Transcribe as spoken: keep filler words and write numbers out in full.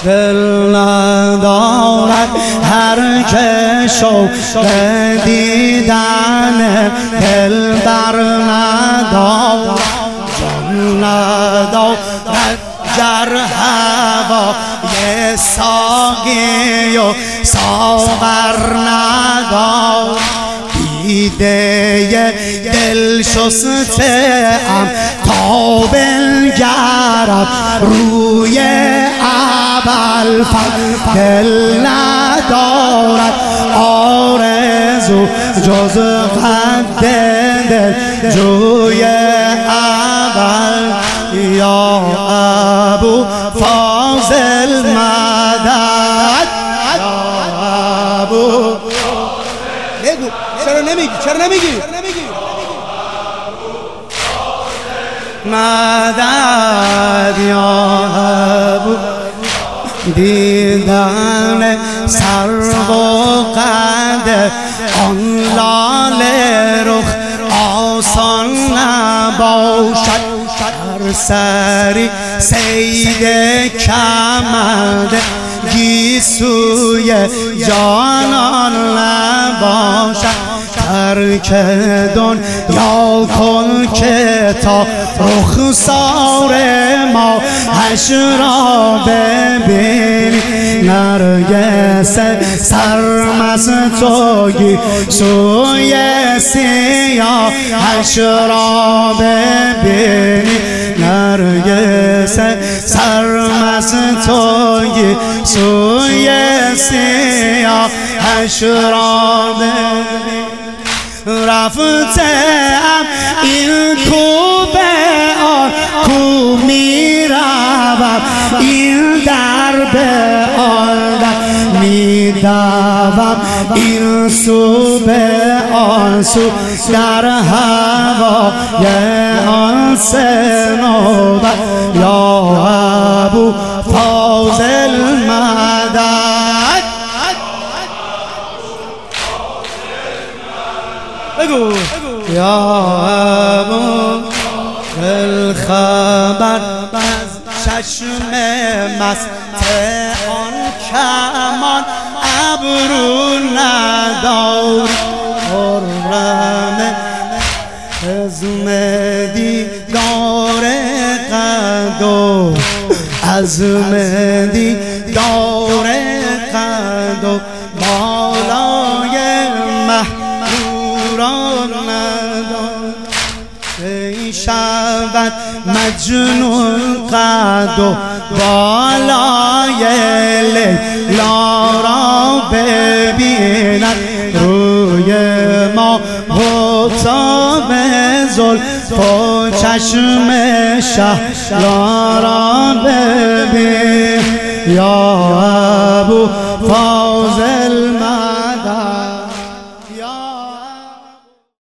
دل ندارد هر که شوق دیدن دل بر ندارد، جان ندارد گر هوای ساقی و ساغر ندارد. دیده دل شسته ام تا بنگرم روی ابوالفضل، دل ندارد آرزو جز قد دل جوی اول. یا ابو فاضل مدد، یا ابو بگو چرا نمیگی چرا نمیگی مدد یا ابو. دیدن سرو و قد آن لاله رخ آسان نباشد، هر سری صید کمند گیسوی جانان نباشد. ترک دنیا کن که تا رخسار ما حشر را ببینی، نرگس سرمستوی سوی سیاه حشر را ببینی، نرگس سرمستوی سوی سیاه حشر را ببینی. رفتم این کوبه آن کو می روم، این در به آن در می دوم، این سو به آن سو در هوای آن صنوبر. یا ابو فاضل مدد، بگو یا ابو الخبر از چشم مست آن کمان ابرو نداری، خرم عزم دیدار قد و عزم دیدار قد و بالای مه شود مجنون قد و بالای لیلا را ببیند، روی ما حتاب زلف و چشم شهلا را ببین. یا ابو فاضل